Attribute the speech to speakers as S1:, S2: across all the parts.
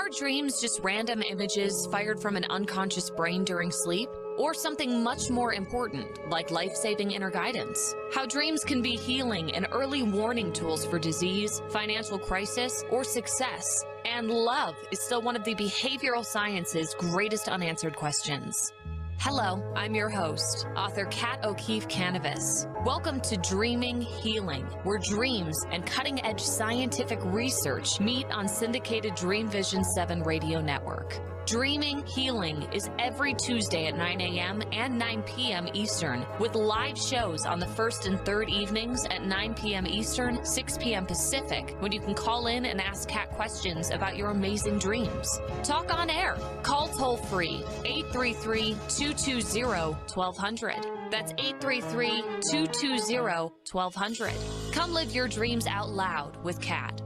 S1: Are dreams just random images fired from an unconscious brain during sleep? Or something much more important, like life-saving inner guidance? How dreams can be healing and early warning tools for disease, financial crisis, or success. And love is still one of the behavioral science's greatest unanswered questions. Hello, I'm your host, author Kat O'Keefe Kanavos. Welcome to Dreaming Healing, where dreams and cutting-edge scientific research meet on syndicated Dream Vision 7 radio network. Dreaming Healing is every Tuesday at 9 a.m. and 9 p.m. Eastern, with live shows on the first and third evenings at 9 p.m. Eastern, 6 p.m. Pacific, when you can call in and ask Kat questions about your amazing dreams. Talk on air. Call toll-free, 833-220-1200. That's 833-220-1200. Come live your dreams out loud with Kat.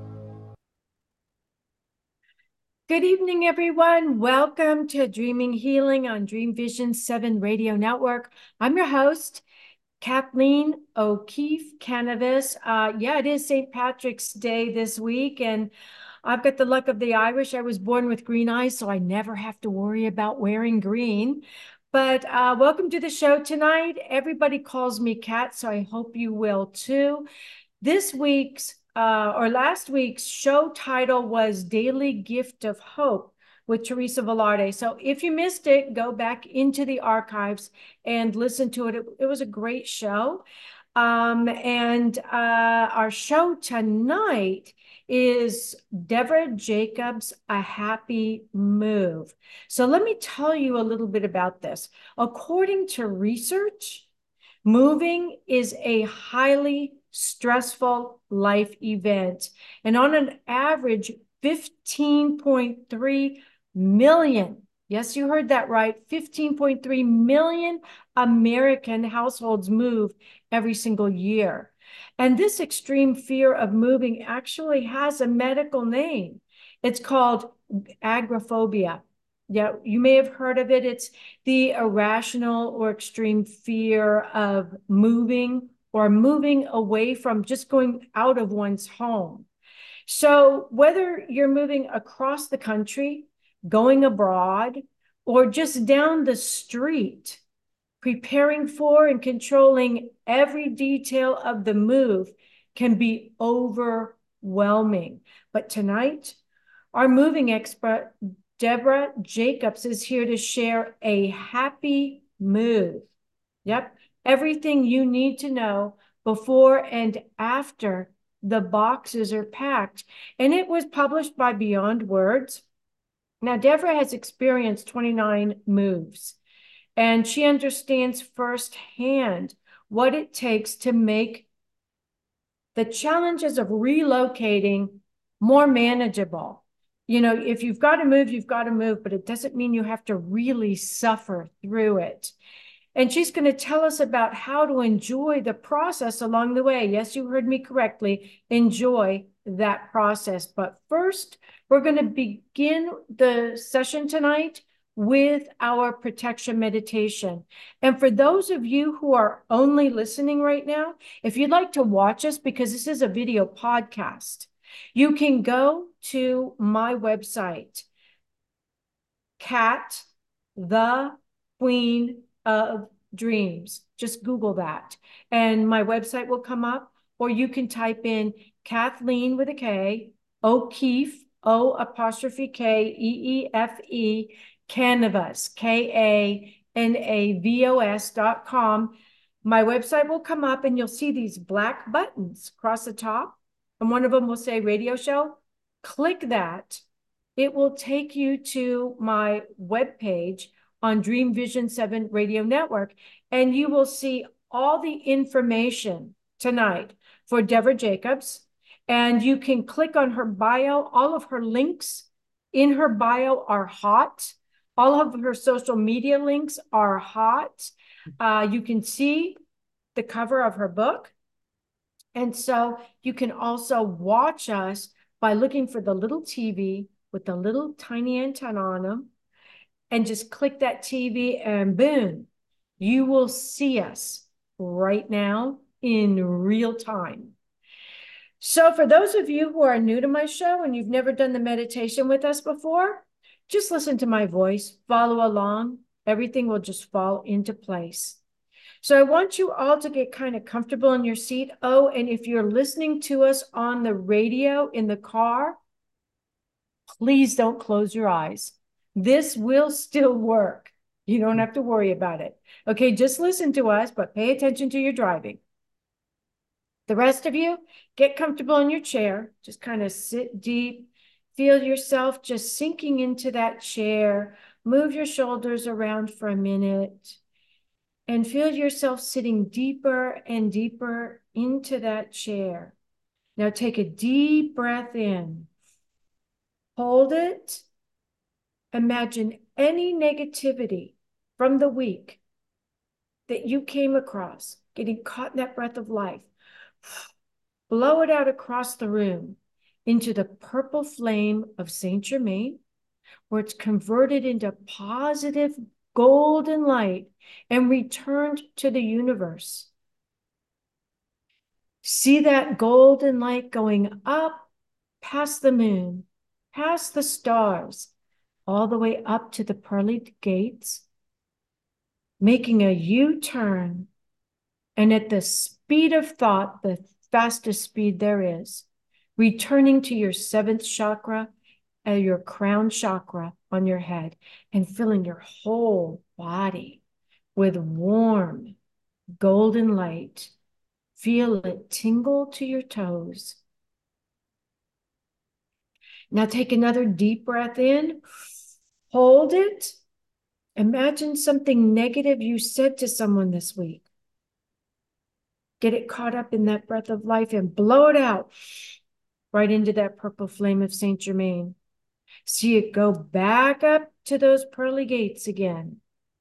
S2: Good evening, everyone. Welcome to Dreaming Healing on Dream Vision 7 Radio Network. I'm your host, Kathleen O'Keefe Kanavos. It is St. Patrick's Day this week, and I've got the luck of the Irish. I was born with green eyes, so I never have to worry about wearing green. But welcome to the show tonight. Everybody calls me Kat, so I hope you will too. Last week's show title was Daily Gift of Hope with Teresa Velarde. So if you missed it, go back into the archives and listen to it. It was a great show. Our show tonight is Deborah Jacobs, A Happy Move. So let me tell you a little bit about this. According to research, moving is a highly stressful life event. And on an average, 15.3 million, yes, you heard that right, 15.3 million American households move every single year. And this extreme fear of moving actually has a medical name. It's called agoraphobia. Yeah, you may have heard of it. It's the irrational or extreme fear of moving or moving away from just going out of one's home. So whether you're moving across the country, going abroad, or just down the street, preparing for and controlling every detail of the move can be overwhelming. But tonight, our moving expert, Deborah Jacobs, is here to share a happy move. Yep, everything you need to know before and after the boxes are packed. And it was published by Beyond Words. Now, Deborah has experienced 29 moves, and she understands firsthand what it takes to make the challenges of relocating more manageable. You know, if you've got to move, you've got to move, but it doesn't mean you have to really suffer through it. And she's going to tell us about how to enjoy the process along the way. Yes, you heard me correctly. Enjoy that process. But first, we're going to begin the session tonight with our protection meditation. And for those of you who are only listening right now, if you'd like to watch us, because this is a video podcast, you can go to my website, Kat, the Queen of Dreams. Just Google that and my website will come up, or you can type in Kathleen with a K, O'Keefe, O''Keefe, Kanavos, KANAVOS.com. My website will come up and you'll see these black buttons across the top, and one of them will say radio show. Click that. It will take you to my webpage on Dream Vision 7 Radio Network, and you will see all the information tonight for Deborah Jacobs, and you can click on her bio. All of her links in her bio are hot. All of her social media links are hot. You can see the cover of her book, and so you can also watch us by looking for the little TV with the little tiny antenna on them, and just click that TV and boom, you will see us right now in real time. So for those of you who are new to my show and you've never done the meditation with us before, just listen to my voice, follow along. Everything will just fall into place. So I want you all to get kind of comfortable in your seat. Oh, and if you're listening to us on the radio in the car, please don't close your eyes. This will still work. You don't have to worry about it. Okay, just listen to us, but pay attention to your driving. The rest of you, get comfortable in your chair. Just kind of sit deep. Feel yourself just sinking into that chair. Move your shoulders around for a minute and feel yourself sitting deeper and deeper into that chair. Now take a deep breath in. Hold it. Imagine any negativity from the week that you came across, getting caught in that breath of life. Blow it out across the room into the purple flame of Saint Germain, where it's converted into positive golden light and returned to the universe. See that golden light going up past the moon, past the stars, all the way up to the pearly gates, making a U-turn, and at the speed of thought, the fastest speed there is, returning to your seventh chakra, your crown chakra on your head, and filling your whole body with warm golden light. Feel it tingle to your toes. Now take another deep breath in. Hold it. Imagine something negative you said to someone this week. Get it caught up in that breath of life and blow it out right into that purple flame of Saint Germain. See it go back up to those pearly gates again.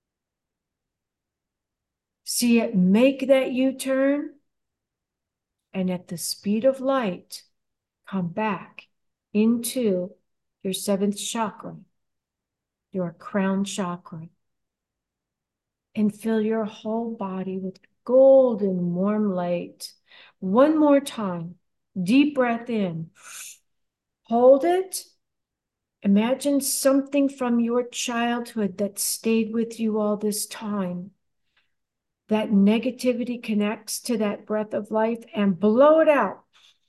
S2: See it make that U-turn, and at the speed of light, come back into your seventh chakra, your crown chakra, and fill your whole body with golden warm light. One more time, deep breath in. Hold it. Imagine something from your childhood that stayed with you all this time. That negativity connects to that breath of life and blow it out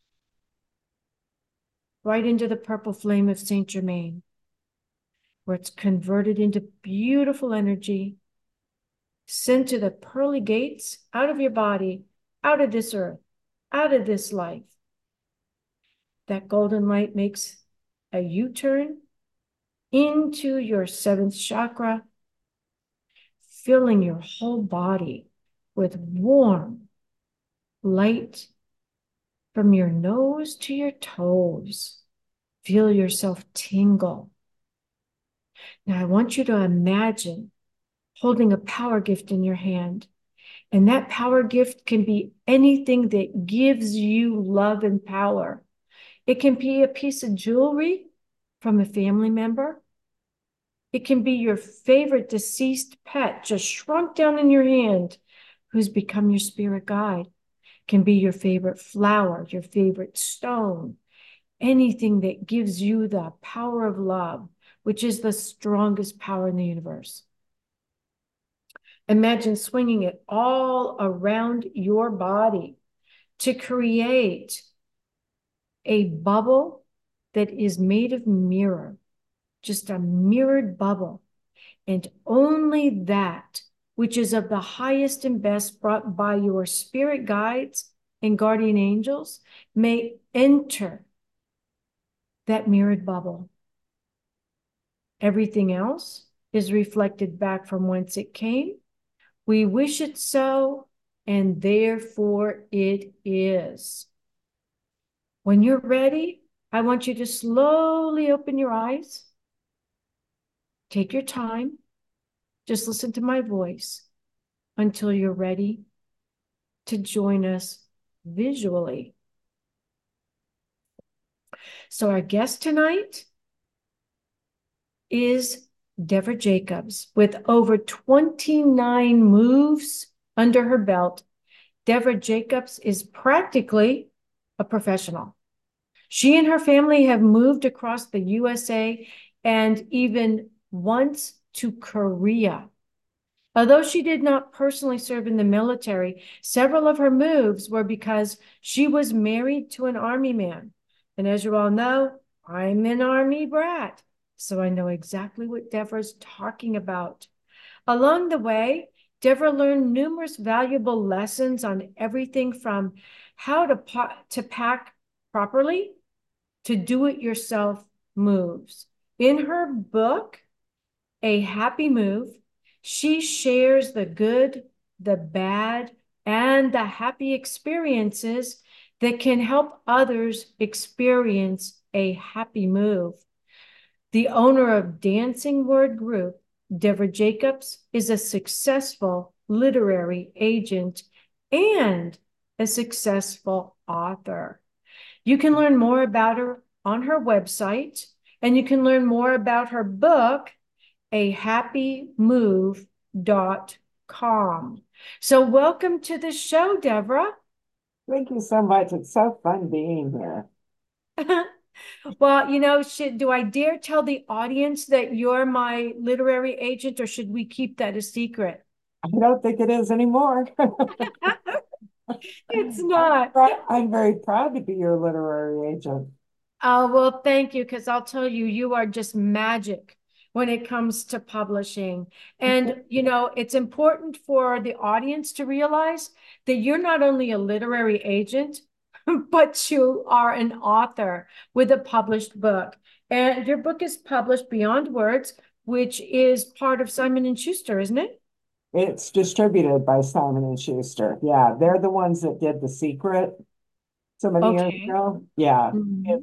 S2: right into the purple flame of Saint Germain, where it's converted into beautiful energy, sent to the pearly gates out of your body, out of this earth, out of this life. That golden light makes a U-turn into your seventh chakra, filling your whole body with warm light from your nose to your toes. Feel yourself tingle. Now I want you to imagine holding a power gift in your hand. And that power gift can be anything that gives you love and power. It can be a piece of jewelry from a family member. It can be your favorite deceased pet just shrunk down in your hand, who's become your spirit guide. It can be your favorite flower, your favorite stone, anything that gives you the power of love, which is the strongest power in the universe. Imagine swinging it all around your body to create a bubble that is made of mirror, just a mirrored bubble. And only that which is of the highest and best brought by your spirit guides and guardian angels may enter that mirrored bubble. Everything else is reflected back from whence it came. We wish it so, and therefore it is. When you're ready, I want you to slowly open your eyes. Take your time. Just listen to my voice until you're ready to join us visually. So our guest tonight is Deborah Jacobs. With over 29 moves under her belt, Deborah Jacobs is practically a professional. She and her family have moved across the USA and even once to Korea. Although she did not personally serve in the military, several of her moves were because she was married to an army man. And as you all know, I'm an army brat, so I know exactly what Deborah's talking about. Along the way, Deborah learned numerous valuable lessons on everything from how to pack properly to do-it-yourself moves. In her book, A Happy Move, she shares the good, the bad, and the happy experiences that can help others experience a happy move. The owner of Dancing Word Group, Deborah Jacobs, is a successful literary agent and a successful author. You can learn more about her on her website, and you can learn more about her book, ahappymove.com. So welcome to the show, Deborah.
S3: Thank you so much. It's so fun being here.
S2: Well, do I dare tell the audience that you're my literary agent, or should we keep that a secret?
S3: I don't think it is anymore.
S2: It's not.
S3: I'm very proud to be your literary agent.
S2: Oh, well, thank you, because I'll tell you, you are just magic when it comes to publishing. And, it's important for the audience to realize that you're not only a literary agent, but you are an author with a published book. And your book is published Beyond Words, which is part of Simon and Schuster, isn't it?
S3: It's distributed by Simon and Schuster. Yeah, they're the ones that did The Secret so many years
S2: Okay.
S3: ago. Yeah,
S2: Mhm.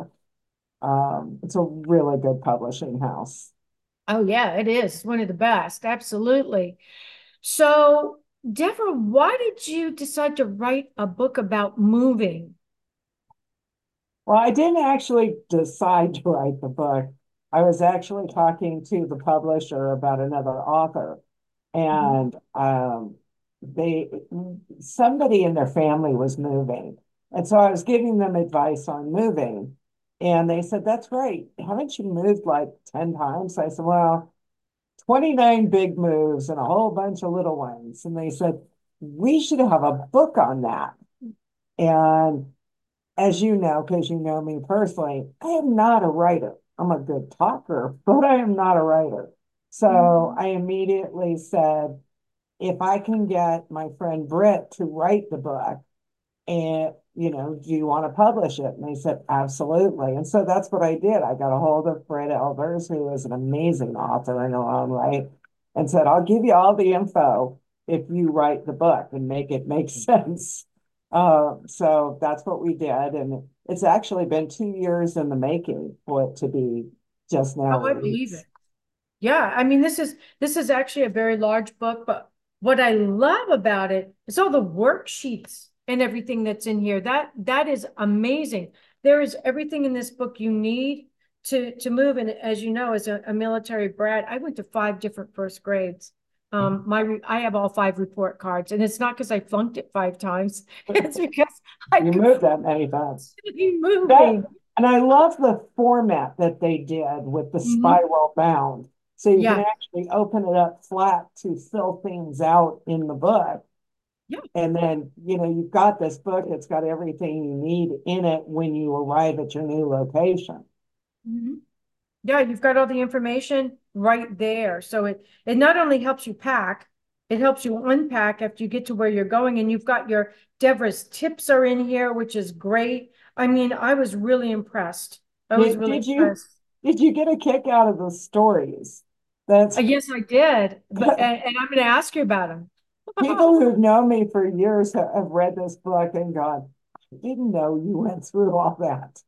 S3: it's a really good publishing house.
S2: Oh, yeah, it is one of the best. Absolutely. So, Deborah, why did you decide to write a book about moving?
S3: Well, I didn't actually decide to write the book. I was actually talking to the publisher about another author,
S2: Mhm.
S3: and they somebody in their family was moving, and so I was giving them advice on moving, and they said, "That's great. Haven't you moved like 10 times?" I said, "Well, 29 big moves and a whole bunch of little ones." And they said, "We should have a book on that." And as you know, because you know me personally, I am not a writer. I'm a good talker, but I am not a writer. So
S2: Mhm.
S3: I immediately said, if I can get my friend Britt to write the book, and do you want to publish it? And they said, absolutely. And so that's what I did. I got a hold of Britt Elders, who is an amazing author in her own right, and said, I'll give you all the info if you write the book and make it make sense. So that's what we did. And it's actually been 2 years in the making for it to be just now
S2: Oh, I believe it.
S3: released.
S2: Yeah, I mean, this is actually a very large book, but what I love about it is all the worksheets and everything that's in here. That is amazing. There is everything in this book you need to move. And as you know, as a military brat, I went to 5 different first grades. I have all 5 report cards, and it's not because I flunked it 5 times. It's because I
S3: You
S2: could
S3: moved that many times.
S2: be
S3: That
S2: moving.
S3: and I love the format that they did with the
S2: Mhm.
S3: spiral bound. So you can
S2: Yeah.
S3: actually open it up flat to fill things out in the book.
S2: Yeah.
S3: And then, you've got this book, it's got everything you need in it when you arrive at your new location.
S2: Mhm. Yeah, you've got all the information right there. So it not only helps you pack, it helps you unpack after you get to where you're going. And you've got your Deborah's tips are in here, which is great. I mean, I was really impressed. I was
S3: Did,
S2: really
S3: did you
S2: impressed.
S3: did you get a kick out of the stories? That's
S2: Yes, I did. But and I'm going to ask you about them.
S3: people who've known me for years have read this book and gone, I didn't know you went through all that.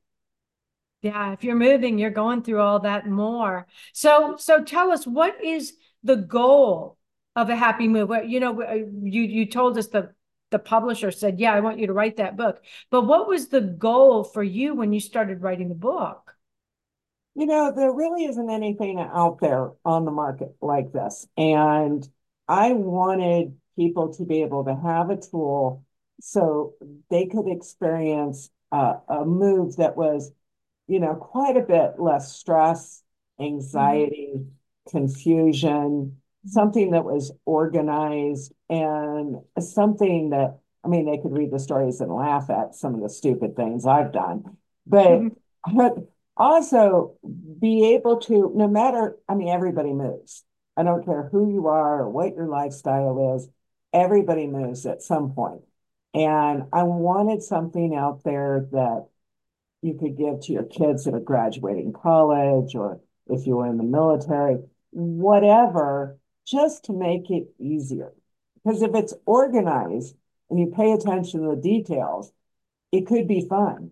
S2: Yeah, if you're moving, you're going through all that more. So tell us, what is the goal of a happy move? You told us the publisher said, "Yeah, I want you to write that book." But what was the goal for you when you started writing the book?
S3: There really isn't anything out there on the market like this. And I wanted people to be able to have a tool so they could experience a move that was, quite a bit less stress,
S2: Mhm.
S3: anxiety, confusion, something that was organized and something that, I mean, they could read the stories and laugh at some of the stupid things I've done, but
S2: Mhm.
S3: also be able to, no matter, I mean, everybody moves. I don't care who you are or what your lifestyle is, everybody moves at some point. And I wanted something out there that you could give to your kids that are graduating college or if you were in the military, whatever, just to make it easier. Because if it's organized and you pay attention to the details, it could be fun.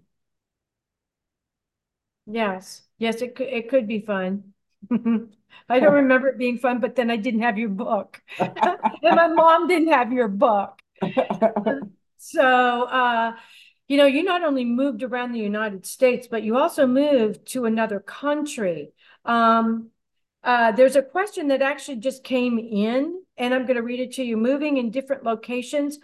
S2: Yes. Yes, it could be fun. I don't remember it being fun, but then I didn't have your book. And my mom didn't have your book. So, you not only moved around the United States, but you also moved to another country. Um, there's a question that actually just came in, and I'm going to read it to you. Moving in different locations,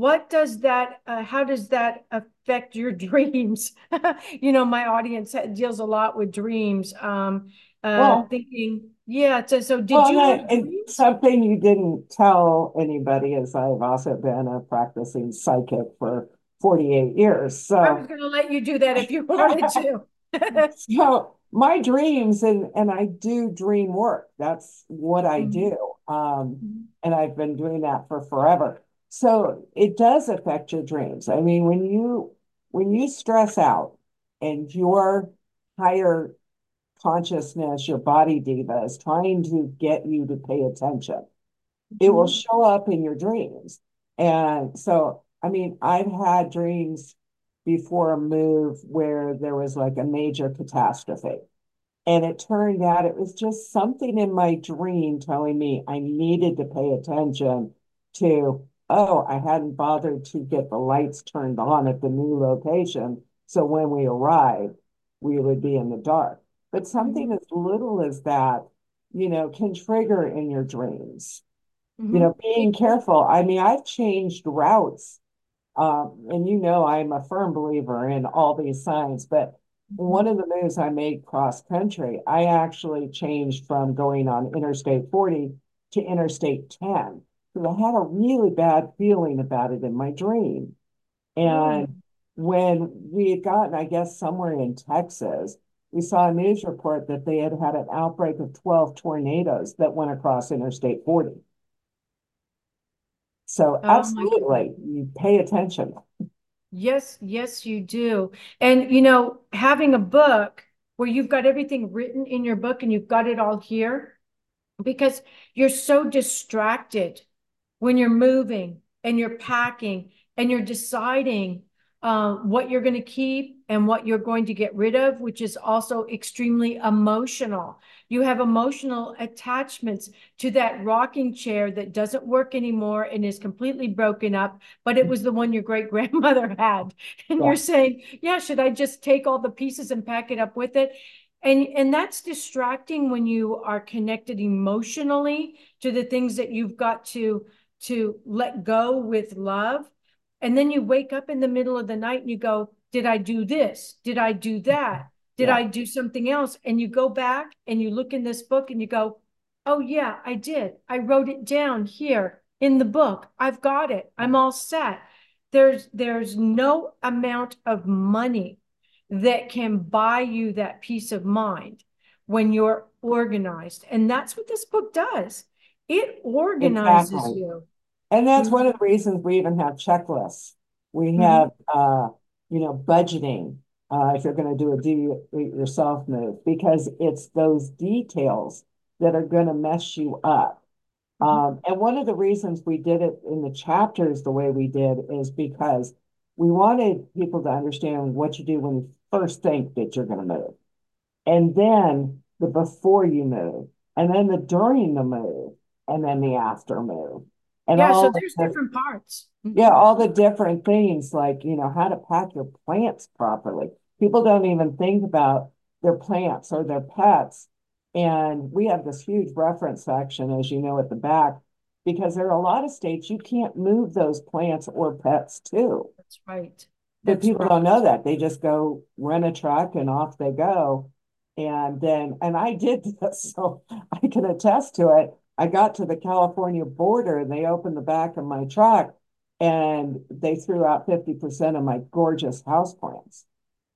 S2: how does that affect your dreams? My audience deals a lot with dreams.
S3: Well,
S2: Thinking, yeah, so did
S3: well,
S2: you have
S3: and
S2: dreams?
S3: something you didn't tell anybody is I've also been a practicing psychic for 48 years.
S2: I was going to let you do that if you wanted to.
S3: So my dreams and I do dream work. That's what I
S2: Mhm.
S3: do. And I've been doing that for forever. So it does affect your dreams. I mean, when you stress out and your higher consciousness, your body diva is trying to get you to pay attention, it will
S2: Mhm.
S3: show up in your dreams. And so, I mean, I've had dreams before a move where there was like a major catastrophe. And it turned out it was just something in my dream telling me I needed to pay attention to, oh, I hadn't bothered to get the lights turned on at the new location. So when we arrived, we would be in the dark. But something
S2: Mhm.
S3: as little as that, can trigger in your dreams.
S2: Mhm.
S3: Being careful. I mean, I've changed routes, and I'm a firm believer in all these signs, but one
S2: Mhm.
S3: of the moves I made cross country, I actually changed from going on Interstate 40 to Interstate 10 because I had a really bad feeling about it in my dream.
S2: Oh.
S3: And when we had gotten, I guess, somewhere in Texas, we saw a news report that they had had an outbreak of 12 tornadoes that went across Interstate 40. So
S2: Oh my goodness.
S3: absolutely, you pay attention.
S2: Yes, yes, you do. And having a book where you've got everything written in your book and you've got it all here, because you're so distracted when you're moving and you're packing and you're deciding what you're going to keep and what you're going to get rid of, which is also extremely emotional. You have emotional attachments to that rocking chair that doesn't work anymore and is completely broken up, but it was the one your great grandmother had. And you're
S3: Yeah,
S2: saying, yeah, should I just take all the pieces and pack it up with it? And that's distracting when you are connected emotionally to the things that you've got to let go with love. And then you wake up in the middle of the night and you go, did I do this? Did I do that? Did
S3: yeah.
S2: I do something else? And you go back and you look in this book and you go, oh yeah, I did. I wrote it down here in the book. I've got it. I'm all set. There's no amount of money that can buy you that peace of mind when you're organized. And that's what this book does. It organizes
S3: Exactly.
S2: you.
S3: And that's
S2: Mhm.
S3: one of the reasons we even have checklists. We
S2: Mhm.
S3: have, budgeting, if you're going to do a do-it-yourself move, because it's those details that are going to mess you up.
S2: Mhm.
S3: And one of the reasons we did it in the chapters the way we did is because we wanted people to understand what you do when you first think that you're going to move, and then the before you move, and then the during the move, and then the after move, and
S2: Yeah, so
S3: all
S2: there's
S3: the,
S2: different parts.
S3: yeah,
S2: Mhm.
S3: all the different things like, how to pack your plants properly. People don't even think about their plants or their pets. And we have this huge reference section, as you know, at the back. because there are a lot of states you can't move those plants or pets to.
S2: That's right.
S3: But
S2: That's
S3: people
S2: right.
S3: don't know that. They just go rent a truck and off they go. And I did this, so I can attest to it. I got to the California border and they opened the back of my truck and they threw out 50% of my gorgeous houseplants.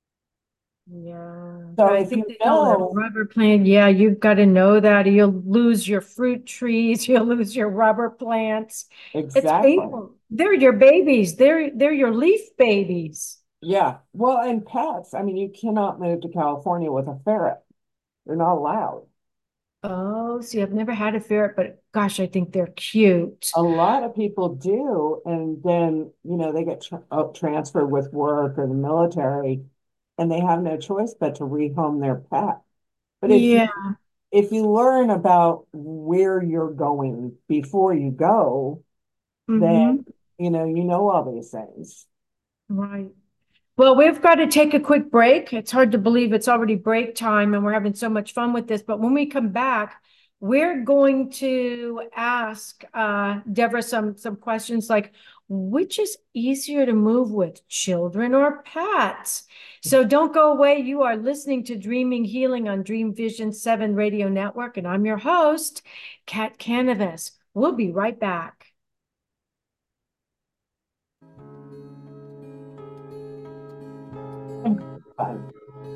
S2: Yeah.
S3: So
S2: I
S3: if
S2: think
S3: you
S2: they call it a
S3: know,
S2: rubber plant. Yeah, you've got to know that. Or you'll lose your fruit trees, you'll lose your rubber plants. It's
S3: exactly.
S2: painful. They're your babies. They're your leaf babies.
S3: Yeah. Well, and pets, I mean, you cannot move to California with a ferret. They're not allowed.
S2: Oh, see, I've never had a ferret, but gosh, I think they're cute.
S3: A lot of people do, and then, they get transferred with work or the military, and they have no choice but to rehome their pet. But
S2: Yeah.
S3: if you learn about where you're going before you go, then
S2: Mm-hmm.
S3: you know all these things.
S2: Right. Well, we've got to take a quick break. It's hard to believe it's already break time and we're having so much fun with this. But when we come back, we're going to ask Deborah some questions like, which is easier to move with, children or pets? So don't go away. You are listening to Dreaming Healing on Dream Vision 7 Radio Network, and I'm your host, Kat Canavas. We'll be right back.
S3: Fun.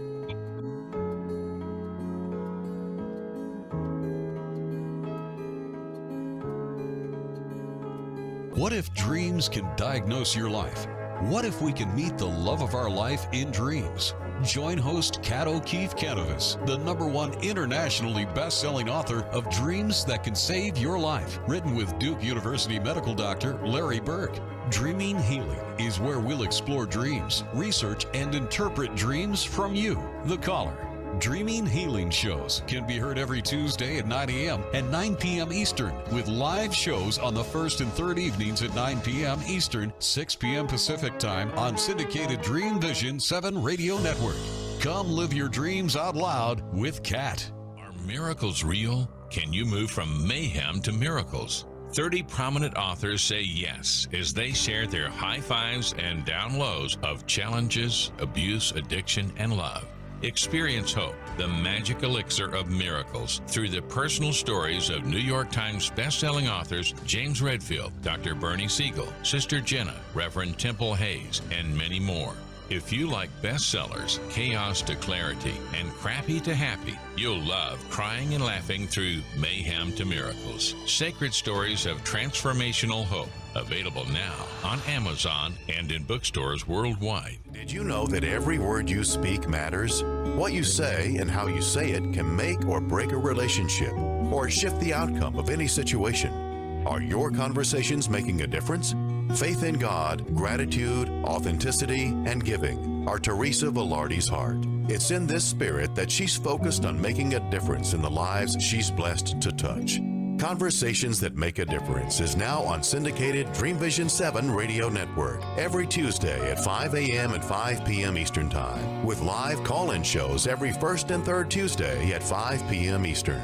S4: What if dreams can diagnose your life? What if we can meet the love of our life in dreams? Join host Kat O'Keefe Canavas, the #1 internationally best-selling author of Dreams That Can Save Your Life, written with Duke University medical doctor Larry Burke. Dreaming Healing is where we'll explore dreams, research, and interpret dreams from you, the caller. Dreaming Healing shows can be heard every Tuesday at 9 a.m. and 9 p.m. Eastern, with live shows on the first and third evenings at 9 p.m. Eastern, 6 p.m. Pacific Time on syndicated Dream Vision 7 Radio Network. Come live your dreams out loud with Kat.
S5: Are miracles real? Can you move from mayhem to miracles? 30 prominent authors say yes as they share their high fives and down lows of challenges, abuse, addiction, and love. Experience hope, the magic elixir of miracles, through the personal stories of New York Times bestselling authors James Redfield, Dr. Bernie Siegel, Sister Jenna, Reverend Temple Hayes, and many more. If you like bestsellers, chaos to clarity, and crappy to happy, you'll love crying and laughing through Mayhem to Miracles. Sacred stories of transformational hope. Available now on Amazon and in bookstores worldwide.
S6: Did you know that every word you speak matters? What you say and how you say it can make or break a relationship or shift the outcome of any situation. Are your conversations making a difference? Faith in God, gratitude, authenticity, and giving are Teresa Velarde's heart. It's in this spirit that she's focused on making a difference in the lives she's blessed to touch. Conversations That Make a Difference is now on syndicated Dream Vision 7 Radio Network every Tuesday at 5 a.m. and 5 p.m. Eastern Time, with live call-in shows every first and third Tuesday at 5 p.m. Eastern.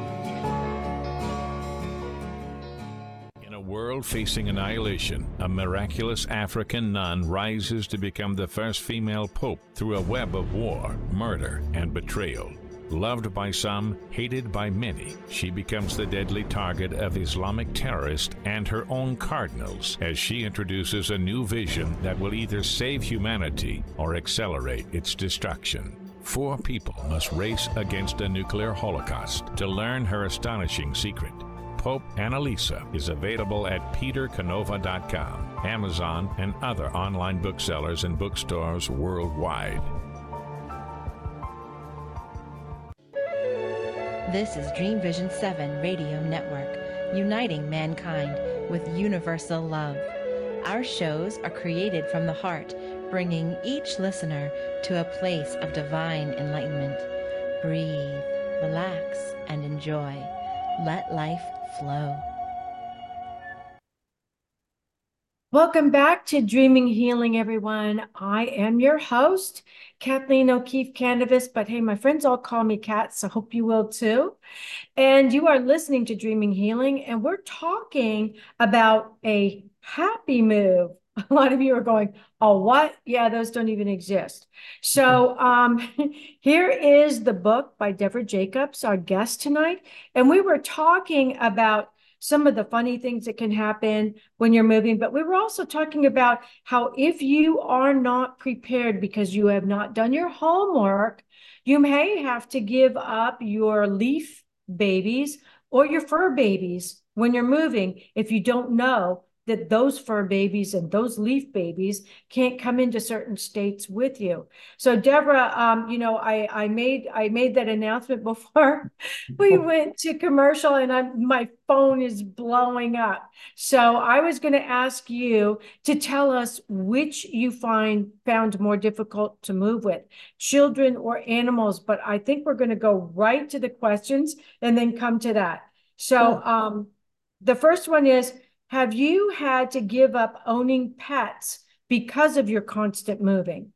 S5: In a world facing annihilation, a miraculous African nun rises to become the first female pope through a web of war, murder, and betrayal. Loved by some, hated by many, she becomes the deadly target of Islamic terrorists and her own cardinals as she introduces a new vision that will either save humanity or accelerate its destruction. 4 people must race against a nuclear holocaust to learn her astonishing secret. Pope Annalisa is available at petercanova.com, Amazon, and other online booksellers and bookstores worldwide.
S7: This is Dream Vision 7 Radio Network, uniting mankind with universal love. Our shows are created from the heart, bringing each listener to a place of divine enlightenment. Breathe, relax, and enjoy. Let life flow.
S2: Welcome back to Dreaming Healing, everyone. I am your host, Kathleen O'Keefe Canavas, but hey, my friends all call me Kat, so hope you will too. And you are listening to Dreaming Healing, and we're talking about a happy move. A lot of you are going, oh, what? Yeah, those don't even exist. So here is the book by Deborah Jacobs, our guest tonight. And we were talking about some of the funny things that can happen when you're moving, but we were also talking about how if you are not prepared because you have not done your homework, you may have to give up your leaf babies or your fur babies when you're moving if you don't know that those fur babies and those leaf babies can't come into certain states with you. So Deborah, you know, I made that announcement before we went to commercial, and my phone is blowing up. So I was going to ask you to tell us which you found more difficult to move with, children or animals. But I think we're going to go right to the questions and then come to that. So the first one is, have you had to give up owning pets because of your constant moving?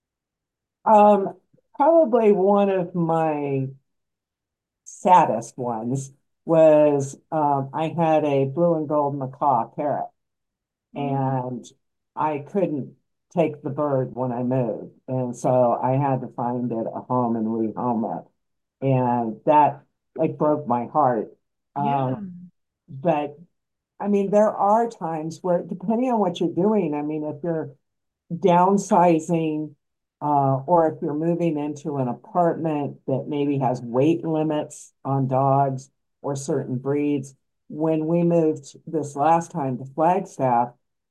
S3: Probably one of my saddest ones was I had a blue and gold macaw parrot, and I couldn't take the bird when I moved. And so I had to find it a home and rehome it. And that like broke my heart.
S2: Yeah.
S3: But I mean, there are times where, depending on what you're doing, I mean, if you're downsizing, or if you're moving into an apartment that maybe has weight limits on dogs or certain breeds. When we moved this last time to Flagstaff,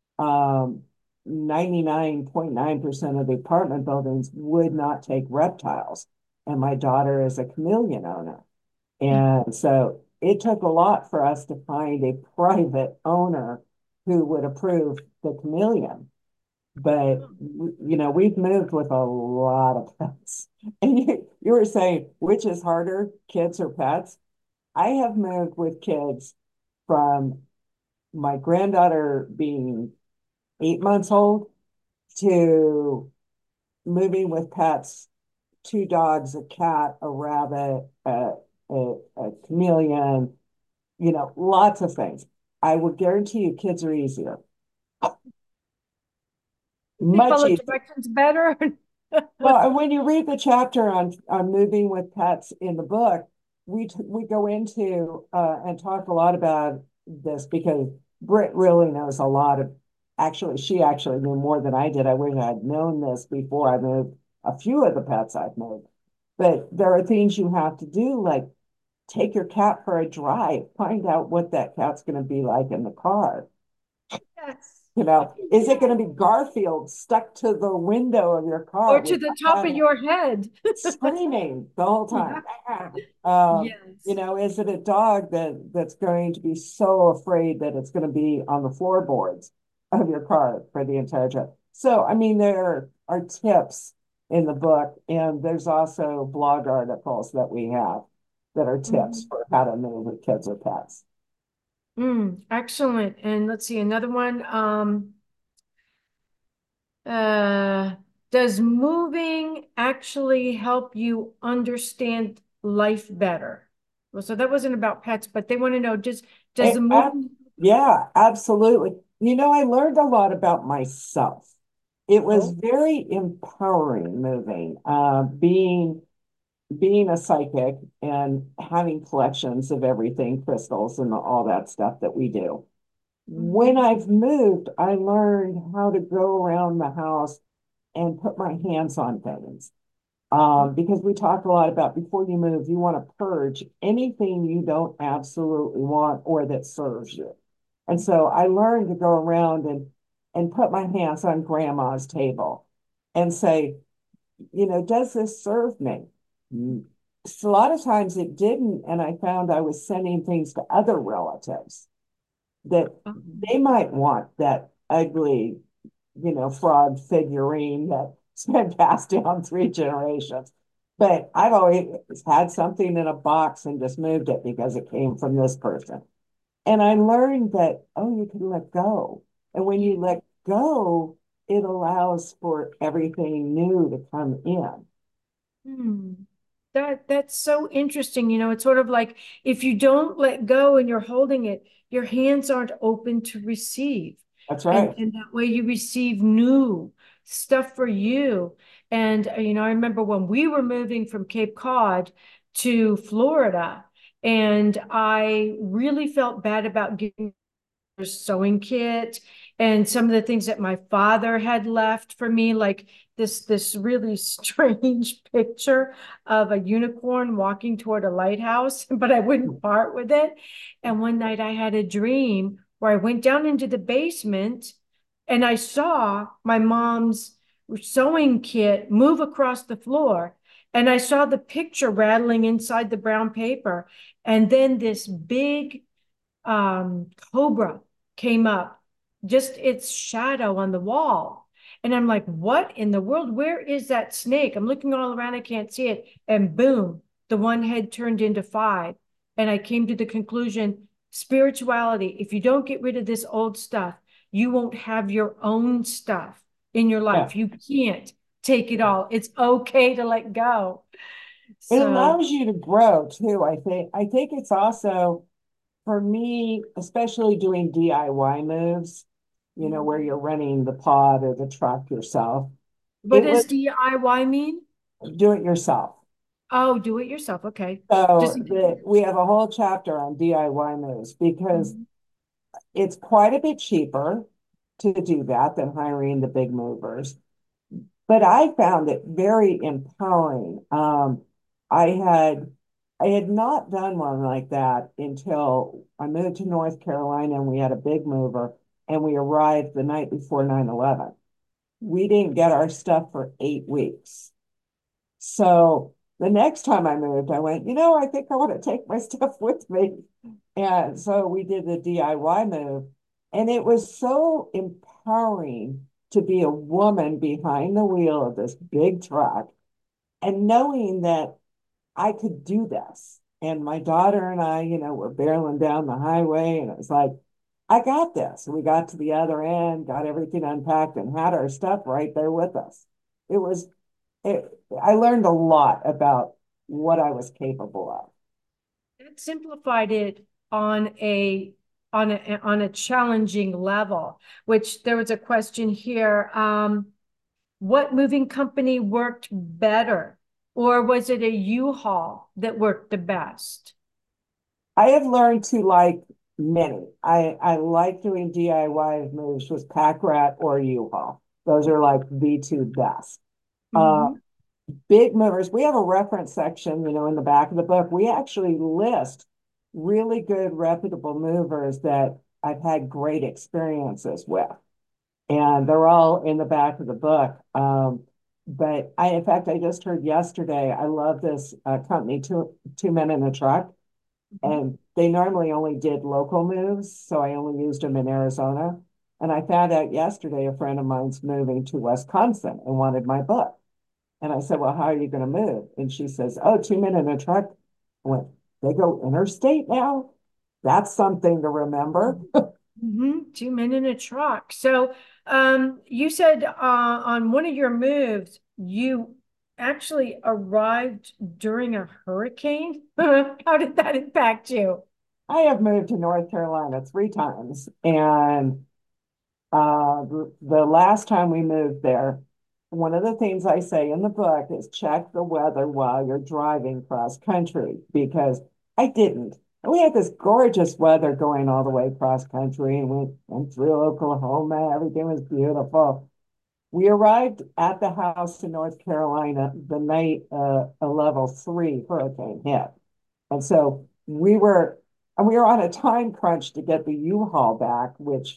S3: 99.9% of the apartment buildings would not take reptiles. And my daughter is a chameleon owner. And so it took a lot for us to find a private owner who would approve the chameleon. But you know, we've moved with a lot of pets. And you were saying, which is harder, kids or pets? I have moved with kids from my granddaughter being 8 months old to moving with pets, 2 dogs, a cat, a rabbit, a chameleon, you know, lots of things. I would guarantee you kids are easier.
S2: They
S3: Much
S2: follow
S3: easier.
S2: directions better.
S3: Well, and when you read the chapter on moving with pets in the book, we go into and talk a lot about this because Britt really knows a lot of. Actually, she actually knew more than I did. I wish I had known this before I moved a few of the pets I've moved. But there are things you have to do, like take your cat for a drive, find out what that cat's going to be like in the car.
S2: Yes.
S3: You know, is it going to be Garfield stuck to the window of your car
S2: Or to
S3: with
S2: the top of your head.
S3: screaming the whole time?
S2: Yes.
S3: You know, is it a dog that's going to be so afraid that it's going to be on the floorboards of your car for the entire trip? So, I mean, there are tips in the book, and there's also blog articles that we have that are tips for how to move with kids or pets.
S2: Excellent. And let's see, another one. Does moving actually help you understand life better? Well, so that wasn't about pets, but they want to know, does the moving?
S3: Yeah, absolutely. You know, I learned a lot about myself. It was very empowering moving, being a psychic and having collections of everything, crystals and all that stuff that we do. When I've moved, I learned how to go around the house and put my hands on things. Because we talk a lot about before you move, you want to purge anything you don't absolutely want or that serves you. And so I learned to go around and put my hands on grandma's table and say, you know, does this serve me? So a lot of times it didn't. And I found I was sending things to other relatives that they might want that ugly, you know, frog figurine that's been passed down 3 generations. But I've always had something in a box and just moved it because it came from this person. And I learned that, oh, you can let go. And when you let go, it allows for everything new to come in.
S2: Hmm. That's so interesting. You know, it's sort of like if you don't let go and you're holding it, your hands aren't open to receive.
S3: That's
S2: And
S3: right.
S2: that way you receive new stuff for you. And you know, I remember when we were moving from Cape Cod to Florida, and I really felt bad about giving sewing kit and some of the things that my father had left for me, like this really strange picture of a unicorn walking toward a lighthouse, but I wouldn't part with it. And one night I had a dream where I went down into the basement and I saw my mom's sewing kit move across the floor. And I saw the picture rattling inside the brown paper. And then this big cobra came up, just its shadow on the wall. And I'm like, what in the world? Where is that snake? I'm looking all around, I can't see it. And boom, the one head turned into five. And I came to the conclusion, spirituality, if you don't get rid of this old stuff, you won't have your own stuff in your
S3: Yeah.
S2: life. You can't take it all. It's okay to let go.
S3: It
S2: So,
S3: allows you to grow too, I think. I think it's also for me, especially doing DIY moves, you know, where you're running the pod or the truck yourself.
S2: what
S3: It
S2: does
S3: was
S2: DIY mean?
S3: do it yourself.
S2: Oh, do it yourself. Okay. Just
S3: We have a whole chapter on DIY moves because
S2: Mhm.
S3: it's quite a bit cheaper to do that than hiring the big movers. But I found it very empowering. I had I had not done one like that until I moved to North Carolina and we had a big mover and we arrived the night before 9/11. We didn't get our stuff for 8 weeks. So the next time I moved, I went, I think I want to take my stuff with me. And so we did the DIY move. And it was so empowering to be a woman behind the wheel of this big truck and knowing that I could do this. And my daughter and I, were barreling down the highway, and it was like, I got this. We got to the other end, got everything unpacked, and had our stuff right there with us. It was, it, I learned a lot about what I was capable of.
S2: That simplified it on a challenging level, which there was a question here. What moving company worked better? Or was it a U-Haul that worked the best?
S3: I have learned to like many. I like doing DIY moves with Pack Rat or U-Haul. Those are like the two best. Uh,
S2: Mm-hmm.
S3: Big movers, we have a reference section, in the back of the book. We actually list really good, reputable movers that I've had great experiences with. And they're all in the back of the book. But in fact, I just heard yesterday, I love this company, two Men in a Truck, and they normally only did local moves. So I only used them in Arizona. And I found out yesterday a friend of mine's moving to Wisconsin and wanted my book. And I said, well, how are you going to move? And she says, oh, 2 men in a truck. I went, they go interstate now? That's something to remember.
S2: Mm-hmm. 2 men in a truck. So you said on one of your moves, you actually arrived during a hurricane. How did that impact you?
S3: I have moved to North Carolina 3 times. And the last time we moved there, one of the things I say in the book is check the weather while you're driving cross country because I didn't. And we had this gorgeous weather going all the way cross country and went through Oklahoma. Everything was beautiful. We arrived at the house in North Carolina the night a level 3 hurricane hit. And so we were on a time crunch to get the U-Haul back, which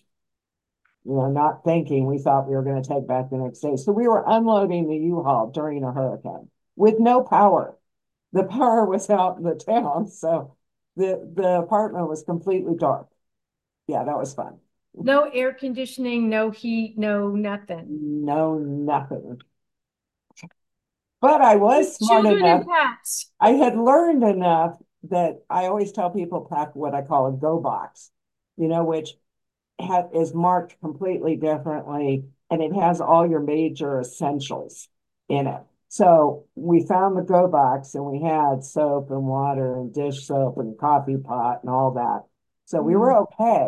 S3: not thinking, we thought we were going to take back the next day. So we were unloading the U-Haul during a hurricane with no power. The power was out in the town, so the apartment was completely dark. Yeah, that was fun.
S2: No air conditioning, no heat, no nothing.
S3: No, nothing. But I was smart
S2: Children
S3: enough.
S2: and pets.
S3: I had learned enough that I always tell people pack what I call a go box, which is marked completely differently, and it has all your major essentials in it. So we found the Go Box, and we had soap and water and dish soap and coffee pot and all that. So we were okay.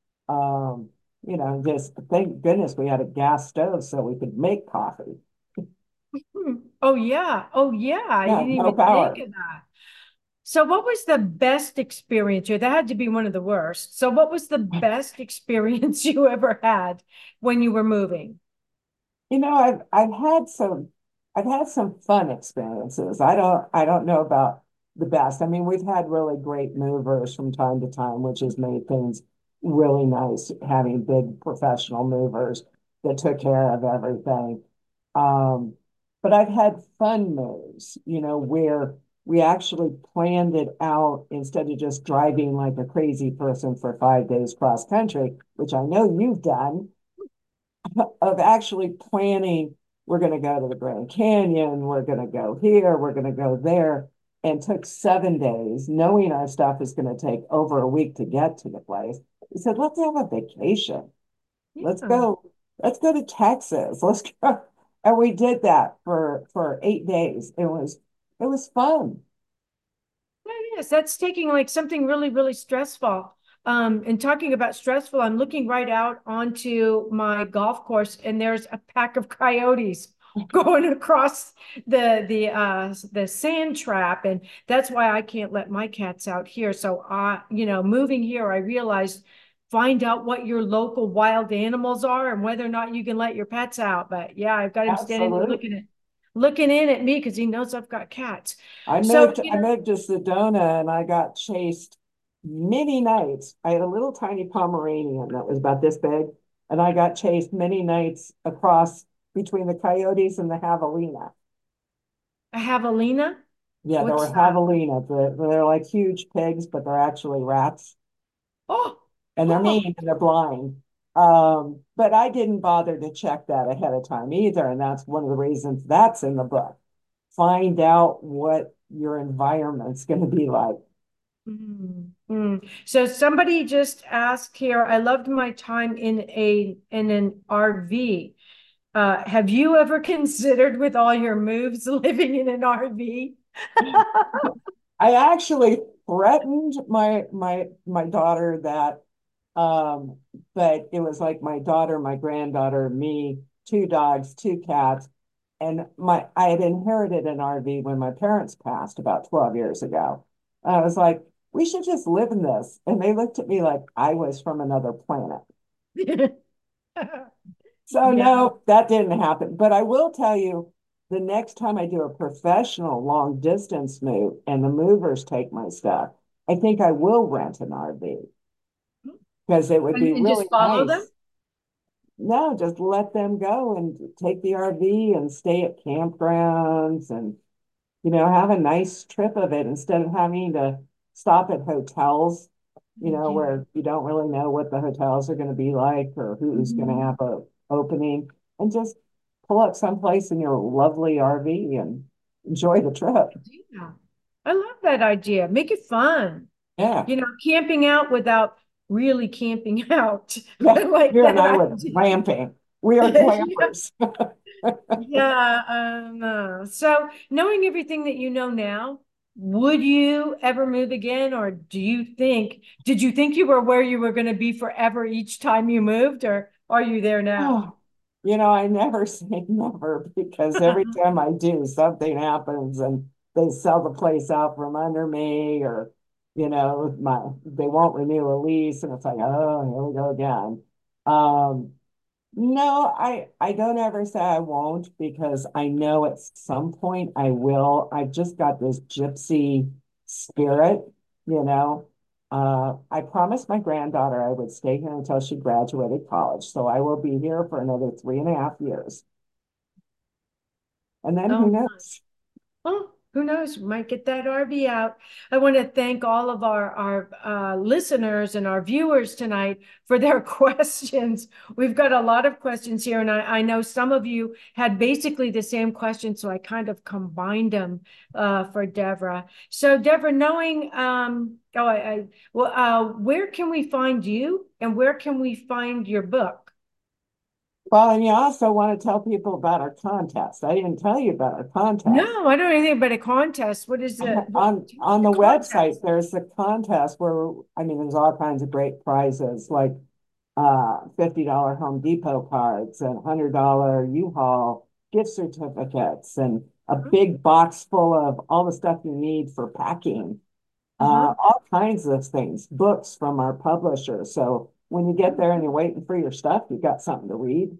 S3: Just thank goodness we had a gas stove so we could make coffee.
S2: Oh yeah. Oh yeah. I
S3: Yeah,
S2: didn't
S3: no
S2: even
S3: power.
S2: think of that. So what was the best experience here? That had to be one of the worst. So what was the best experience you ever had when you were moving?
S3: I've had some fun experiences. I don't know about the best. I mean, we've had really great movers from time to time, which has made things really nice having big professional movers that took care of everything. Um, but I've had fun moves, where we actually planned it out instead of just driving like a crazy person for 5 days cross country, which I know you've done, of actually planning, we're going to go to the Grand Canyon, we're going to go here, we're going to go there, and took 7 days, knowing our stuff is going to take over a week to get to the place. We said, let's have a vacation. Let's
S2: Yeah.
S3: go, let's go to Texas. Let's go. And we did that for 8 days. It was fun.
S2: Yes, that's taking like something really, really stressful. And talking about stressful, I'm looking right out onto my golf course, and there's a pack of coyotes going across the sand trap, and that's why I can't let my cats out here. So moving here, I realized find out what your local wild animals are and whether or not you can let your pets out. But yeah, I've got him standing there
S3: Absolutely.
S2: looking in at me because he knows I've got cats.
S3: I
S2: So,
S3: moved I moved to Sedona and I got chased many nights. I had a little tiny Pomeranian that was about this big, and I got chased many nights across between the coyotes and the javelina.
S2: a javelina?
S3: Yeah, there were
S2: What's that?
S3: javelina. They're like huge pigs, but they're actually rats,
S2: Oh,
S3: and they're
S2: oh,
S3: mean and they're blind. But I didn't bother to check that ahead of time either, and that's one of the reasons that's in the book. Find out what your environment's going to be like.
S2: So somebody just asked here, I loved my time in an RV. Have you ever considered with all your moves living in an RV?
S3: I actually threatened my daughter that, um, but it was like my daughter, my granddaughter, me, two dogs, two cats, and I had inherited an RV when my parents passed about 12 years ago. And I was like, we should just live in this. And they looked at me like I was from another planet. So
S2: Yeah.
S3: no, that didn't happen. But I will tell you, the next time I do a professional long distance move and the movers take my stuff, I think I will rent an RV because it would be
S2: And
S3: really
S2: just follow them?
S3: nice. No, just let them go and take the RV and stay at campgrounds and, have a nice trip of it instead of having to stop at hotels,
S2: Yeah.
S3: where you don't really know what the hotels are going to be like or who's going to
S2: Mhm.
S3: have a opening, and just pull up someplace in your lovely RV and enjoy the trip.
S2: Yeah. I love that idea. Make it fun.
S3: Yeah.
S2: Camping out without really camping out.
S3: Yeah.
S2: I like
S3: You and
S2: that
S3: I were
S2: idea.
S3: glamping. We are
S2: Yeah.
S3: glampers.
S2: Yeah, so knowing everything that you know now, would you ever move again, or did you think you were where you were going to be forever each time you moved, or are you there now?
S3: Oh, I never say never because every time I do, something happens and they sell the place out from under me, or, they won't renew a lease, and it's like, oh, here we go again. Um, no, I don't ever say I won't because I know at some point I will. I've just got this gypsy spirit, you know. I promised my granddaughter I would stay here until she graduated college, so I will be here for another 3.5 years. And then who
S2: Oh,
S3: knows?
S2: oh, Who knows? We might get that RV out. I want to thank all of our listeners and our viewers tonight for their questions. We've got a lot of questions here, and I know some of you had basically the same questions, so I kind of combined them for Deborah. So, Deborah, knowing, where can we find you, and where can we find your book?
S3: Well, and you also want to tell people about our contest. I didn't tell you about our contest.
S2: No, I don't know anything about a contest. What is it?
S3: On the website, there's a contest where, I mean, there's all kinds of great prizes like $50 Home Depot cards and $100 U-Haul gift certificates and a big box full of all the stuff you need for packing, all kinds of things, books from our publisher. So when you get there and you're waiting for your stuff, you've got something to read.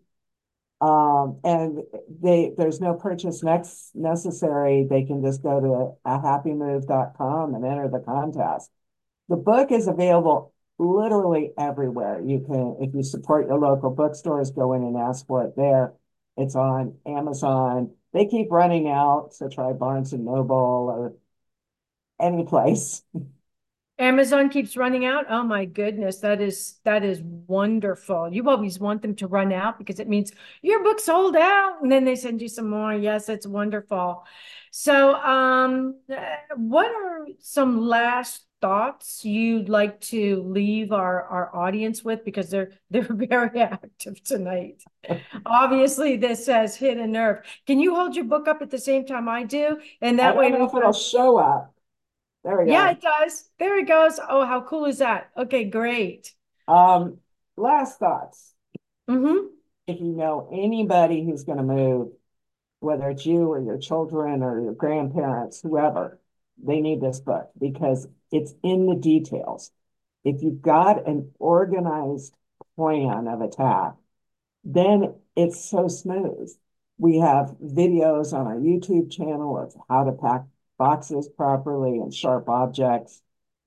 S3: And there's no purchase necessary. They can just go to ahappymove.com and enter the contest. The book is available literally everywhere. You can, if you support your local bookstores, go in and ask for it there. It's on Amazon. They keep running out, so try Barnes and Noble or any place.
S2: Amazon keeps running out. Oh my goodness, that is wonderful. You always want them to run out because it means your book sold out, and then they send you some more. Yes, it's wonderful. So, what are some last thoughts you'd like to leave our audience with, because they're very active tonight? Obviously, this has hit a nerve. Can you hold your book up at the same time I do, and that way
S3: I don't know if it'll show up. There we go.
S2: Yeah, it does. There it goes. Oh, how cool is that? Okay, great.
S3: Last thoughts.
S2: If
S3: you know anybody who's going to move, whether it's you or your children or your grandparents, whoever, they need this book because it's in the details. If you've got an organized plan of attack, then it's so smooth. We have videos on our YouTube channel of how to pack boxes properly and sharp objects.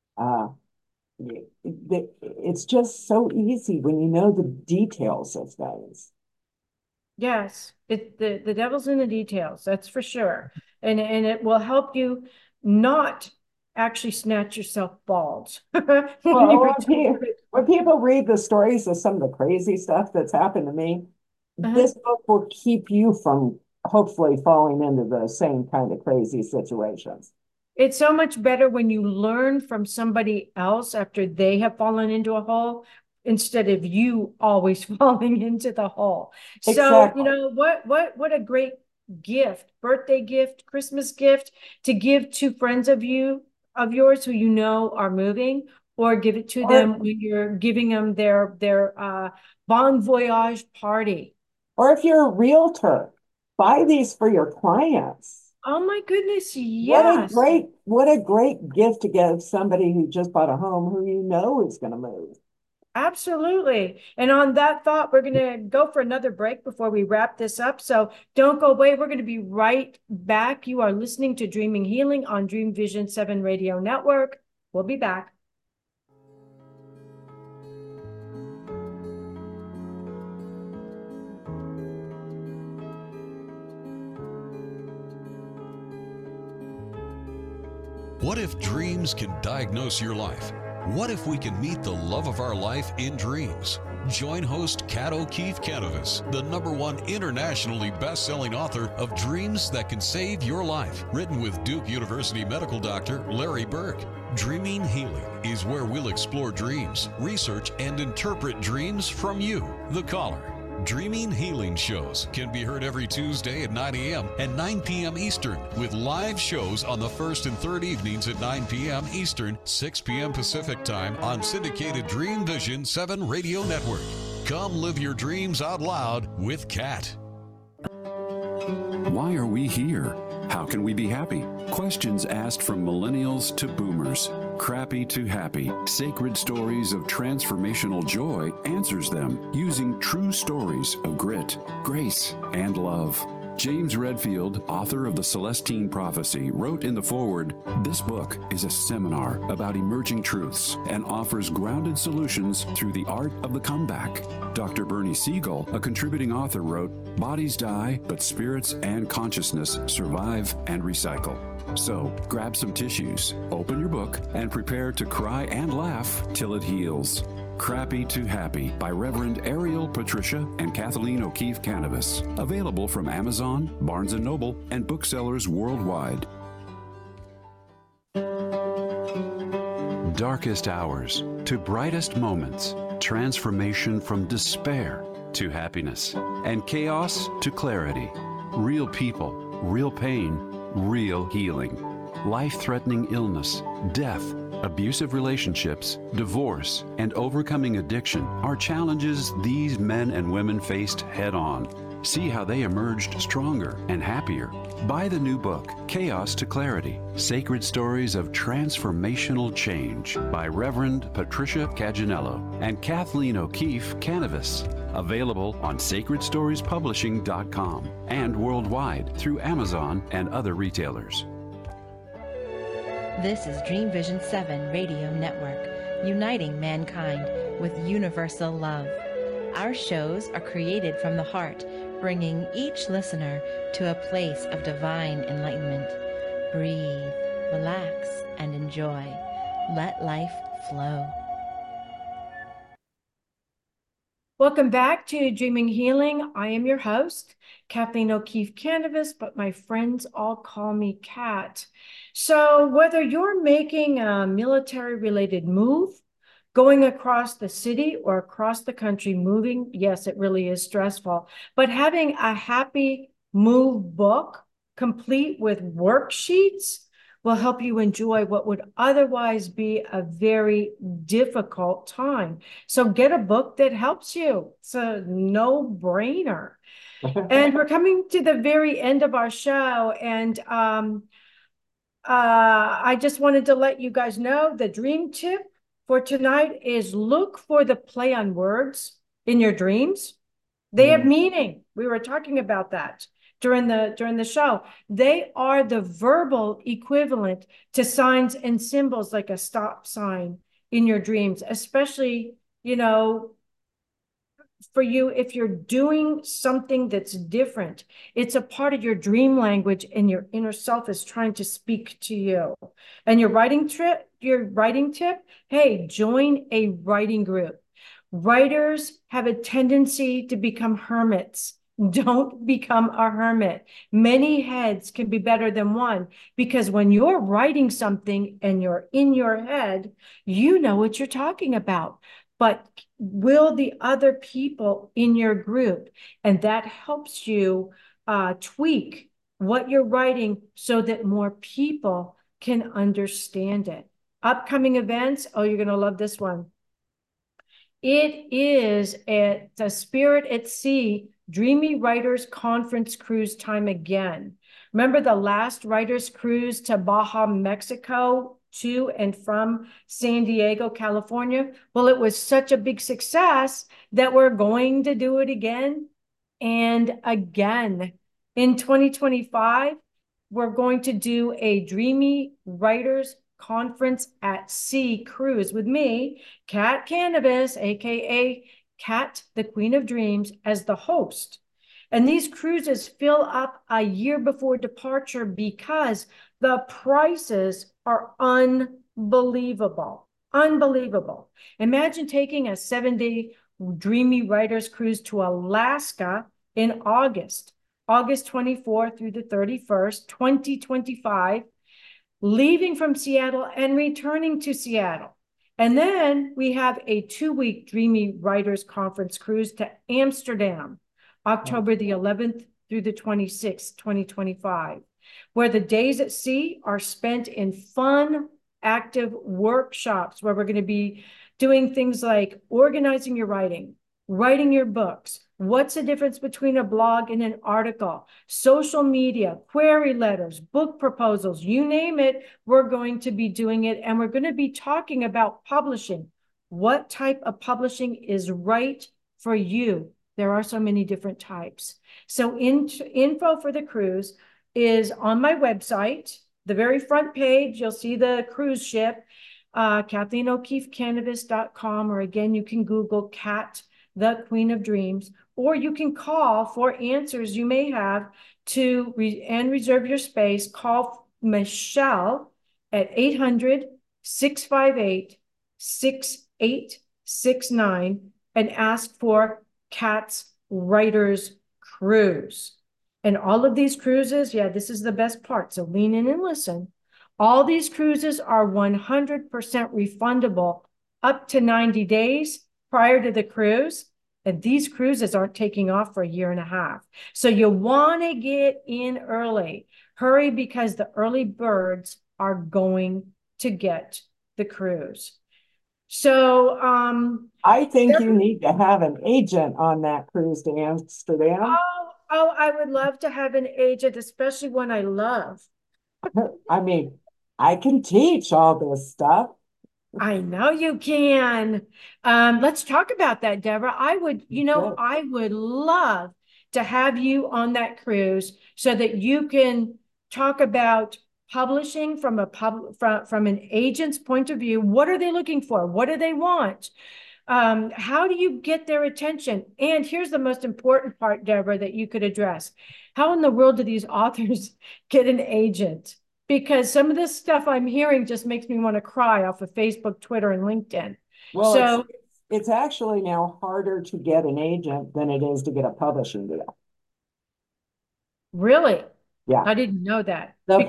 S3: It's just so easy when you know the details of things.
S2: Yes, the devil's in the details, that's for sure. And it will help you not actually snatch yourself bald.
S3: Well, when people read the stories of some of the crazy stuff that's happened to me, this book will keep you from hopefully falling into the same kind of crazy situations.
S2: It's so much better when you learn from somebody else after they have fallen into a hole instead of you always falling into the hole.
S3: Exactly.
S2: So, you know, what a great gift, birthday gift, Christmas gift to give to friends of yours who you know are moving, or give it to them when you're giving them their bon voyage party.
S3: Or if you're a realtor, buy these for your clients.
S2: Oh my goodness, yes.
S3: What a great gift to give somebody who just bought a home who you know is going to move.
S2: Absolutely. And on that thought, we're going to go for another break before we wrap this up. So don't go away. We're going to be right back. You are listening to Dreaming Healing on Dream Vision 7 Radio Network. We'll be back.
S4: What if dreams can diagnose your life? What if we can meet the love of our life in dreams? Join host Kat O'Keefe Canovis, the #1 internationally best-selling author of Dreams That Can Save Your Life, written with Duke University medical doctor Larry Burke. Dreaming Healing is where we'll explore dreams, research, and interpret dreams from you, the caller. Dreaming Healing shows can be heard every Tuesday at 9 a.m. and 9 p.m. Eastern, with live shows on the first and third evenings at 9 p.m. Eastern, 6 p.m. Pacific Time on syndicated Dream Vision 7 Radio Network. Come live your dreams out loud with Kat.
S8: Why are we here? How can we be happy? Questions asked from millennials to boomers. Crappy to Happy, Sacred Stories of Transformational Joy answers them using true stories of grit, grace, and love. James Redfield, author of The Celestine Prophecy, wrote in the foreword, "This book is a seminar about emerging truths and offers grounded solutions through the art of the comeback." Dr. Bernie Siegel, a contributing author, wrote, "Bodies die, but spirits and consciousness survive and recycle." So grab some tissues, open your book, and prepare to cry and laugh till it heals. Crappy to Happy by Reverend Ariel Patricia and Kathleen O'Keefe Cannabis. Available from Amazon, Barnes & Noble, and booksellers worldwide. Darkest hours to brightest moments. Transformation from despair to happiness. And chaos to clarity. Real people, real pain, real healing. Life-threatening illness, death, abusive relationships, divorce, and overcoming addiction are challenges these men and women faced head-on. See how they emerged stronger and happier. Buy the new book, Chaos to Clarity, Sacred Stories of Transformational Change by Reverend Patricia Caginello and Kathleen O'Keefe Cannabis. Available on sacredstoriespublishing.com and worldwide through Amazon and other retailers.
S7: This is Dream Vision 7 Radio Network, uniting mankind with universal love. Our shows are created from the heart, bringing each listener to a place of divine enlightenment. Breathe, relax, and enjoy. Let life flow.
S2: Welcome back to Dreaming Healing. I am your host, Kathleen O'Keefe Cannabis, but my friends all call me Kat. So whether you're making a military-related move, going across the city or across the country, moving, yes, it really is stressful, but having a happy move book complete with worksheets will help you enjoy what would otherwise be a very difficult time. So get a book that helps you. It's a no-brainer. And we're coming to the very end of our show. And I just wanted to let you guys know the dream tip for tonight is look for the play on words in your dreams. They have meaning. We were talking about that during the show. They are the verbal equivalent to signs and symbols like a stop sign in your dreams, especially, you know, for you, if you're doing something that's different, it's a part of your dream language and your inner self is trying to speak to you. And your writing tip, hey, join a writing group. Writers have a tendency to become hermits. Don't become a hermit. Many heads can be better than one, because when you're writing something and you're in your head, you know what you're talking about. But will the other people in your group, and that helps you tweak what you're writing so that more people can understand it. Upcoming events, oh, you're going to love this one. It is at the Spirit at Sea Dreamy Writers Conference Cruise time again. Remember the last writers cruise to Baja, Mexico, to and from San Diego, California? Well, it was such a big success that we're going to do it again and again. In 2025, we're going to do a Dreamy Writers Conference at Sea cruise with me, Kat Cannabis, aka Kat, the Queen of Dreams, as the host. And these cruises fill up a year before departure because the prices are unbelievable. Unbelievable. Imagine taking a 7-day Dreamy Writers cruise to Alaska in August 24th through the 31st, 2025, leaving from Seattle and returning to Seattle. And then we have a 2-week Dreamy Writers Conference cruise to Amsterdam, October the 11th through the 26th, 2025, where the days at sea are spent in fun, active workshops where we're going to be doing things like organizing your writing, writing your books, what's the difference between a blog and an article, social media, query letters, book proposals, you name it, we're going to be doing it. And we're going to be talking about publishing. What type of publishing is right for you? There are so many different types. So info for the cruise is on my website. The very front page, you'll see the cruise ship, KathleenO'KeefeCannabis.com, or again, you can Google Kat, the Queen of Dreams, or you can call for answers you may have to and reserve your space. Call Michelle at 800-658-6869 and ask for Kat's Writers Cruise. And all of these cruises, yeah, this is the best part, so lean in and listen. All these cruises are 100% refundable up to 90 days prior to the cruise. And these cruises aren't taking off for a year and a half. So you want to get in early. Hurry, because the early birds are going to get the cruise. So
S3: I think you need to have an agent on that cruise to Amsterdam.
S2: Oh, I would love to have an agent, especially one I love.
S3: I mean, I can teach all this stuff.
S2: I know you can. Let's talk about that, Deborah. I would love to have you on that cruise so that you can talk about publishing from an agent's point of view. What are they looking for? What do they want? How do you get their attention? And here's the most important part, Deborah, that you could address. How in the world do these authors get an agent? Because some of this stuff I'm hearing just makes me want to cry off of Facebook, Twitter, and LinkedIn.
S3: Well, so it's actually now harder to get an agent than it is to get a publishing deal.
S2: Really?
S3: Yeah.
S2: I didn't know that.
S3: The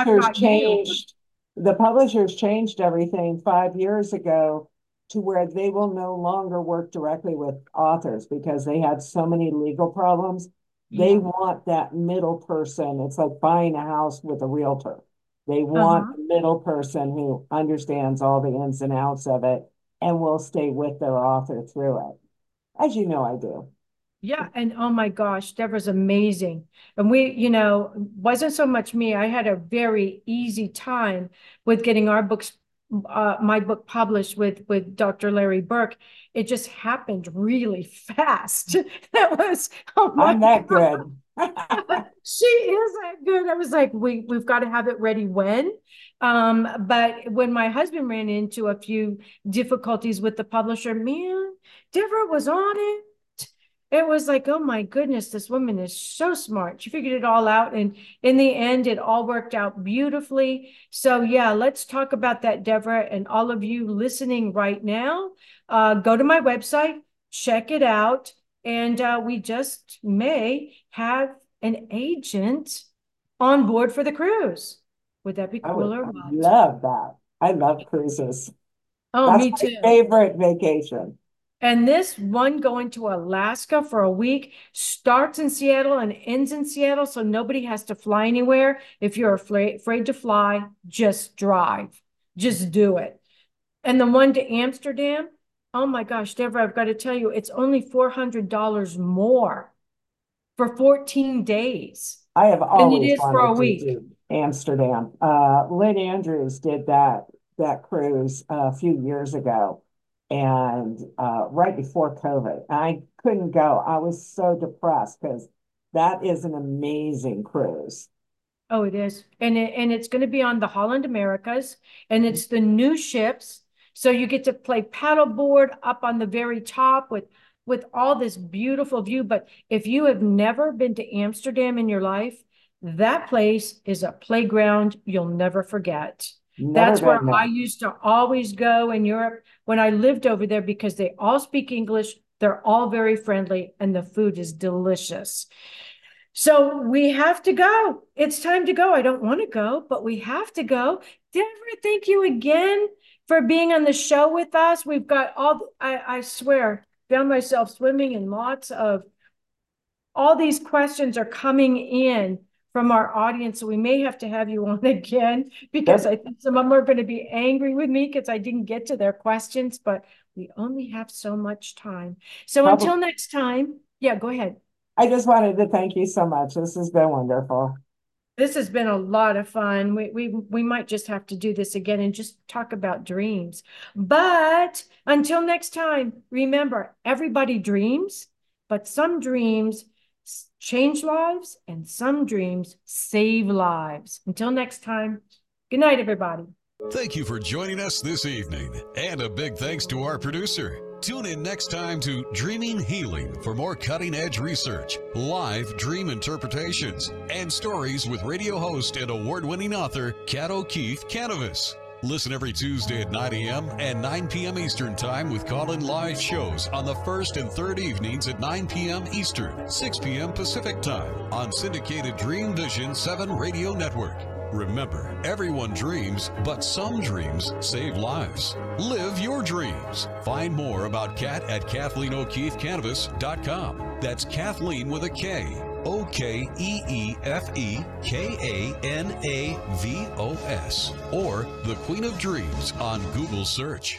S3: publishers changed everything 5 years ago to where they will no longer work directly with authors because they had so many legal problems. Yeah. They want that middle person. It's like buying a house with a realtor. They want the middle person who understands all the ins and outs of it and will stay with their author through it. As you know, I do.
S2: Yeah. And oh my gosh, Deborah's amazing. And wasn't so much me. I had a very easy time with getting our books, my book published with Dr. Larry Burke. It just happened really fast. That was,
S3: I'm that good.
S2: She is that good. I was like, we've got to have it ready when. But when my husband ran into a few difficulties with the publisher, man, Deborah was on it. It was like, oh my goodness, this woman is so smart. She figured it all out. And in the end, it all worked out beautifully. So yeah, let's talk about that, Deborah. And all of you listening right now, go to my website, check it out. And we just may have an agent on board for the cruise. Would that be cool or what?
S3: I love that. I love cruises.
S2: Oh,
S3: that's
S2: me too.
S3: My favorite vacation.
S2: And this one going to Alaska for a week starts in Seattle and ends in Seattle, so nobody has to fly anywhere. If you're afraid to fly, just drive. Just do it. And the one to Amsterdam, oh my gosh, Deborah, I've got to tell you, it's only $400 more for 14 days.
S3: I have always
S2: than it is for a week.
S3: To do Amsterdam. Lynn Andrews did that cruise a few years ago. And right before COVID, I couldn't go. I was so depressed because that is an amazing cruise.
S2: Oh, it is. And it's going to be on the Holland Americas, and it's the new ships. So you get to play paddleboard up on the very top with all this beautiful view. But if you have never been to Amsterdam in your life, that place is a playground you'll never forget. That's where I used to always go in Europe when I lived over there because they all speak English. They're all very friendly and the food is delicious. So we have to go. It's time to go. I don't want to go, but we have to go. Deborah, thank you again for being on the show with us. We've got I swear, found myself swimming in lots of, all these questions are coming in from our audience, so we may have to have you on again because I think some of them are going to be angry with me because I didn't get to their questions, but we only have so much time. So until next time, yeah, go ahead.
S3: I just wanted to thank you so much. This has been wonderful.
S2: This has been a lot of fun. We might just have to do this again and just talk about dreams. But until next time, remember, everybody dreams but some dreams change lives and some dreams save lives. Until next time, good night, everybody.
S4: Thank you for joining us this evening. And a big thanks to our producer. Tune in next time to Dreaming Healing for more cutting-edge research, live dream interpretations, and stories with radio host and award-winning author Kat O'Keefe Kanavos. Listen every Tuesday at 9 a.m. and 9 p.m. Eastern Time with call-in live shows on the first and third evenings at 9 p.m. Eastern, 6 p.m. Pacific Time on syndicated Dream Vision 7 Radio Network. Remember, everyone dreams, but some dreams save lives. Live your dreams. Find more about Kat at KathleenO'KeefeKanavos.com. That's Kathleen with a K. OKEEFEKANAVOS, or The Queen of Dreams on Google search.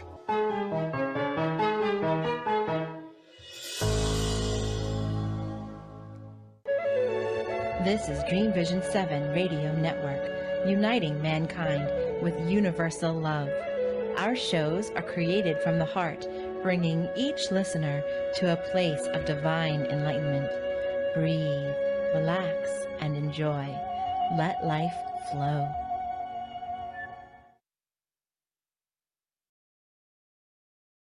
S7: This is Dream Vision 7 Radio Network, uniting mankind with universal love. Our shows are created from the heart, bringing each listener to a place of divine enlightenment. Breathe, relax, and enjoy. Let life flow.